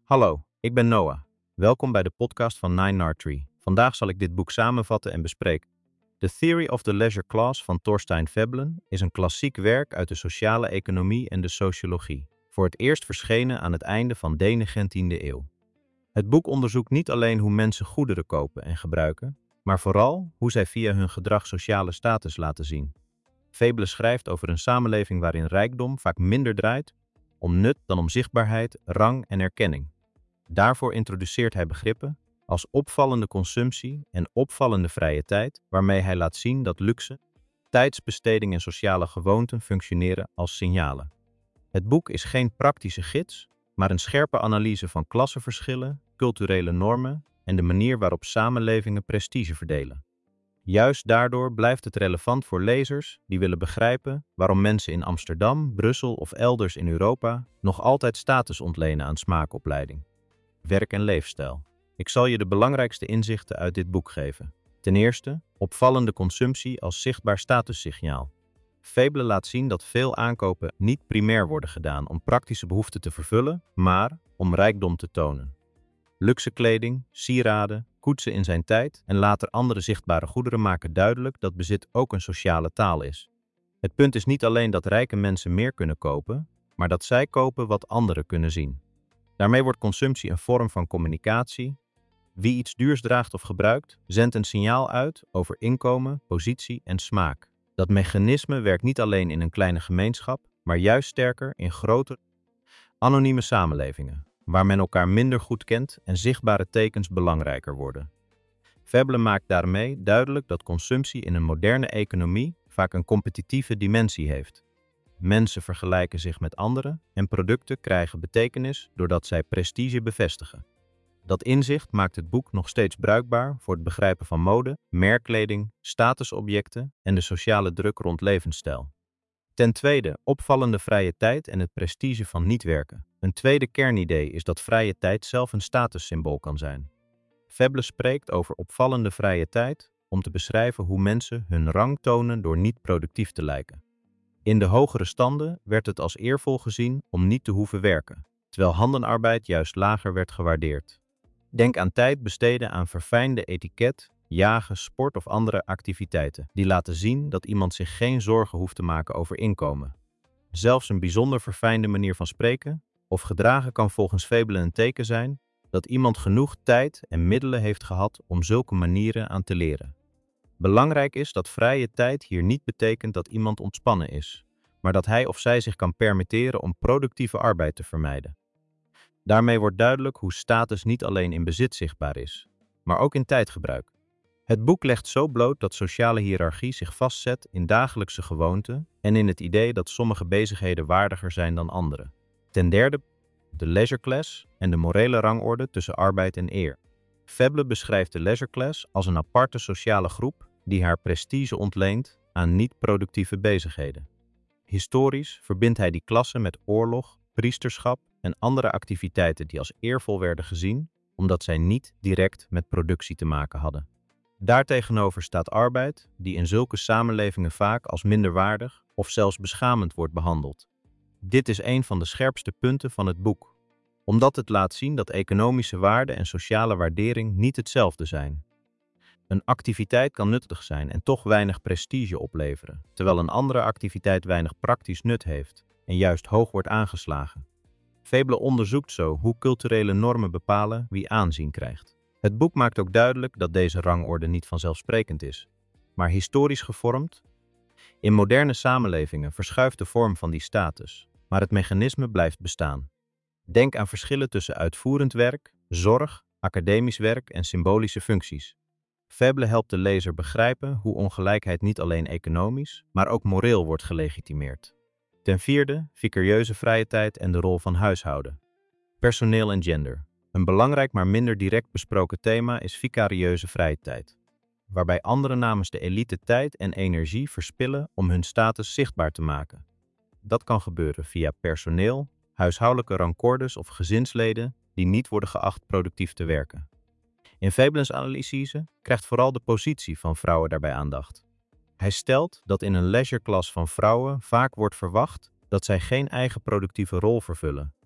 Hallo, ik ben Noah. Welkom bij de podcast van Nine Artery. Vandaag zal ik dit boek samenvatten en bespreken. The Theory of the Leisure Class van Thorstein Veblen is een klassiek werk uit de sociale economie en de sociologie, voor het eerst verschenen aan het einde van de 19e eeuw. Het boek onderzoekt niet alleen hoe mensen goederen kopen en gebruiken, maar vooral hoe zij via hun gedrag sociale status laten zien. Veblen schrijft over een samenleving waarin rijkdom vaak minder draait om nut dan om zichtbaarheid, rang en erkenning. Daarvoor introduceert hij begrippen als opvallende consumptie en opvallende vrije tijd, waarmee hij laat zien dat luxe, tijdsbesteding en sociale gewoonten functioneren als signalen. Het boek is geen praktische gids, maar een scherpe analyse van klassenverschillen, culturele normen en de manier waarop samenlevingen prestige verdelen. Juist daardoor blijft het relevant voor lezers die willen begrijpen waarom mensen in Amsterdam, Brussel of elders in Europa nog altijd status ontlenen aan smaakopleiding, werk en leefstijl. Ik zal je de belangrijkste inzichten uit dit boek geven. Ten eerste, opvallende consumptie als zichtbaar statussignaal. Veblen laat zien dat veel aankopen niet primair worden gedaan om praktische behoeften te vervullen, maar om rijkdom te tonen. Luxe kleding, sieraden, koetsen in zijn tijd en later andere zichtbare goederen maken duidelijk dat bezit ook een sociale taal is. Het punt is niet alleen dat rijke mensen meer kunnen kopen, maar dat zij kopen wat anderen kunnen zien. Daarmee wordt consumptie een vorm van communicatie. Wie iets duurs draagt of gebruikt, zendt een signaal uit over inkomen, positie en smaak. Dat mechanisme werkt niet alleen in een kleine gemeenschap, maar juist sterker in grotere, anonieme samenlevingen, waar men elkaar minder goed kent en zichtbare tekens belangrijker worden. Veblen maakt daarmee duidelijk dat consumptie in een moderne economie vaak een competitieve dimensie heeft. Mensen vergelijken zich met anderen en producten krijgen betekenis doordat zij prestige bevestigen. Dat inzicht maakt het boek nog steeds bruikbaar voor het begrijpen van mode, merkkleding, statusobjecten en de sociale druk rond levensstijl. Ten tweede, opvallende vrije tijd en het prestige van niet werken. Een tweede kernidee is dat vrije tijd zelf een statussymbool kan zijn. Veblen spreekt over opvallende vrije tijd om te beschrijven hoe mensen hun rang tonen door niet productief te lijken. In de hogere standen werd het als eervol gezien om niet te hoeven werken, terwijl handenarbeid juist lager werd gewaardeerd. Denk aan tijd besteden aan verfijnde etiket, jagen, sport of andere activiteiten, die laten zien dat iemand zich geen zorgen hoeft te maken over inkomen. Zelfs een bijzonder verfijnde manier van spreken of gedragen kan volgens Veblen een teken zijn dat iemand genoeg tijd en middelen heeft gehad om zulke manieren aan te leren. Belangrijk is dat vrije tijd hier niet betekent dat iemand ontspannen is, maar dat hij of zij zich kan permitteren om productieve arbeid te vermijden. Daarmee wordt duidelijk hoe status niet alleen in bezit zichtbaar is, maar ook in tijdgebruik. Het boek legt zo bloot dat sociale hiërarchie zich vastzet in dagelijkse gewoonten en in het idee dat sommige bezigheden waardiger zijn dan andere. Ten derde, de leisure class en de morele rangorde tussen arbeid en eer. Veblen beschrijft de leisure class als een aparte sociale groep die haar prestige ontleent aan niet-productieve bezigheden. Historisch verbindt hij die klasse met oorlog, priesterschap en andere activiteiten die als eervol werden gezien, omdat zij niet direct met productie te maken hadden. Daartegenover staat arbeid, die in zulke samenlevingen vaak als minderwaardig of zelfs beschamend wordt behandeld. Dit is een van de scherpste punten van het boek, omdat het laat zien dat economische waarde en sociale waardering niet hetzelfde zijn. Een activiteit kan nuttig zijn en toch weinig prestige opleveren, terwijl een andere activiteit weinig praktisch nut heeft en juist hoog wordt aangeslagen. Veblen onderzoekt zo hoe culturele normen bepalen wie aanzien krijgt. Het boek maakt ook duidelijk dat deze rangorde niet vanzelfsprekend is, maar historisch gevormd. In moderne samenlevingen verschuift de vorm van die status, maar het mechanisme blijft bestaan. Denk aan verschillen tussen uitvoerend werk, zorg, academisch werk en symbolische functies. Veblen helpt de lezer begrijpen hoe ongelijkheid niet alleen economisch, maar ook moreel wordt gelegitimeerd. Ten vierde, vicarieuze vrije tijd en de rol van huishouden. Personeel en gender. Een belangrijk maar minder direct besproken thema is vicarieuze vrije tijd, waarbij anderen namens de elite tijd en energie verspillen om hun status zichtbaar te maken. Dat kan gebeuren via personeel, huishoudelijke rancordes of gezinsleden die niet worden geacht productief te werken. In Veblen's analyse krijgt vooral de positie van vrouwen daarbij aandacht. Hij stelt dat in een leisure class van vrouwen vaak wordt verwacht dat zij geen eigen productieve rol vervullen,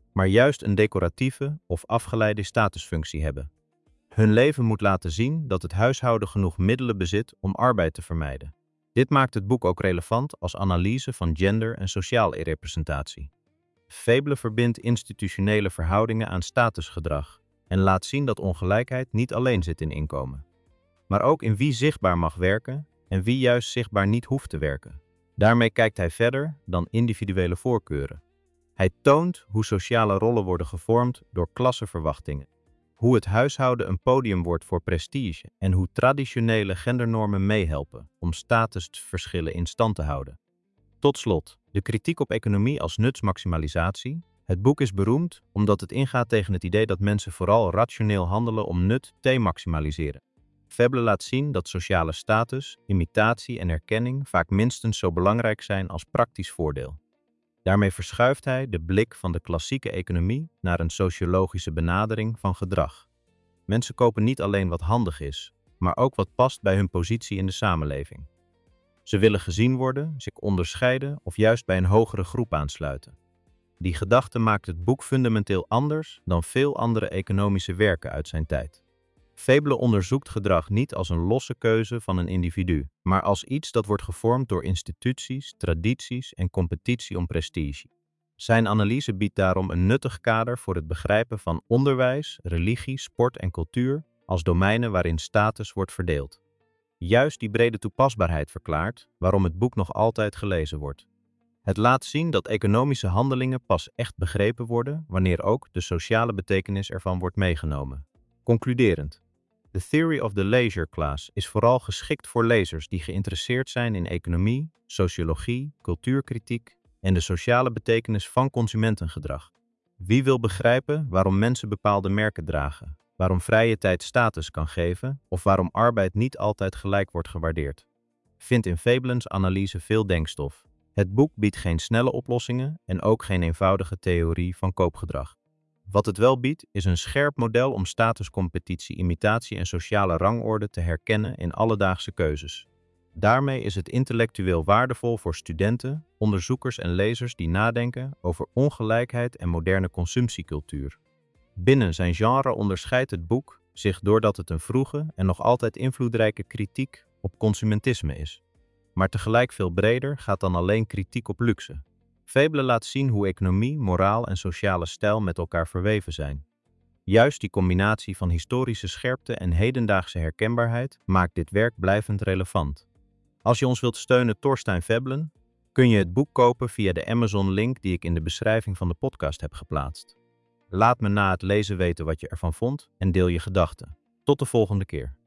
maar juist een decoratieve of afgeleide statusfunctie hebben. Hun leven moet laten zien dat het huishouden genoeg middelen bezit om arbeid te vermijden. Dit maakt het boek ook relevant als analyse van gender en sociaal representatie. Veblen verbindt institutionele verhoudingen aan statusgedrag en laat zien dat ongelijkheid niet alleen zit in inkomen, maar ook in wie zichtbaar mag werken en wie juist zichtbaar niet hoeft te werken. Daarmee kijkt hij verder dan individuele voorkeuren. Hij toont hoe sociale rollen worden gevormd door klassenverwachtingen, hoe het huishouden een podium wordt voor prestige en hoe traditionele gendernormen meehelpen om statusverschillen in stand te houden. Tot slot, de kritiek op economie als nutsmaximalisatie. Het boek is beroemd omdat het ingaat tegen het idee dat mensen vooral rationeel handelen om nut te maximaliseren. Veblen laat zien dat sociale status, imitatie en erkenning vaak minstens zo belangrijk zijn als praktisch voordeel. Daarmee verschuift hij de blik van de klassieke economie naar een sociologische benadering van gedrag. Mensen kopen niet alleen wat handig is, maar ook wat past bij hun positie in de samenleving. Ze willen gezien worden, zich onderscheiden of juist bij een hogere groep aansluiten. Die gedachte maakt het boek fundamenteel anders dan veel andere economische werken uit zijn tijd. Veblen onderzoekt gedrag niet als een losse keuze van een individu, maar als iets dat wordt gevormd door instituties, tradities en competitie om prestige. Zijn analyse biedt daarom een nuttig kader voor het begrijpen van onderwijs, religie, sport en cultuur als domeinen waarin status wordt verdeeld. Juist die brede toepasbaarheid verklaart waarom het boek nog altijd gelezen wordt. Het laat zien dat economische handelingen pas echt begrepen worden wanneer ook de sociale betekenis ervan wordt meegenomen. Concluderend. The Theory of the Leisure Class is vooral geschikt voor lezers die geïnteresseerd zijn in economie, sociologie, cultuurkritiek en de sociale betekenis van consumentengedrag. Wie wil begrijpen waarom mensen bepaalde merken dragen, waarom vrije tijd status kan geven of waarom arbeid niet altijd gelijk wordt gewaardeerd, vindt in Veblen's analyse veel denkstof. Het boek biedt geen snelle oplossingen en ook geen eenvoudige theorie van koopgedrag. Wat het wel biedt, is een scherp model om statuscompetitie, imitatie en sociale rangorde te herkennen in alledaagse keuzes. Daarmee is het intellectueel waardevol voor studenten, onderzoekers en lezers die nadenken over ongelijkheid en moderne consumptiecultuur. Binnen zijn genre onderscheidt het boek zich doordat het een vroege en nog altijd invloedrijke kritiek op consumentisme is. Maar tegelijk veel breder gaat dan alleen kritiek op luxe. Veblen laat zien hoe economie, moraal en sociale stijl met elkaar verweven zijn. Juist die combinatie van historische scherpte en hedendaagse herkenbaarheid maakt dit werk blijvend relevant. Als je ons wilt steunen, Thorstein Veblen, kun je het boek kopen via de Amazon-link die ik in de beschrijving van de podcast heb geplaatst. Laat me na het lezen weten wat je ervan vond en deel je gedachten. Tot de volgende keer.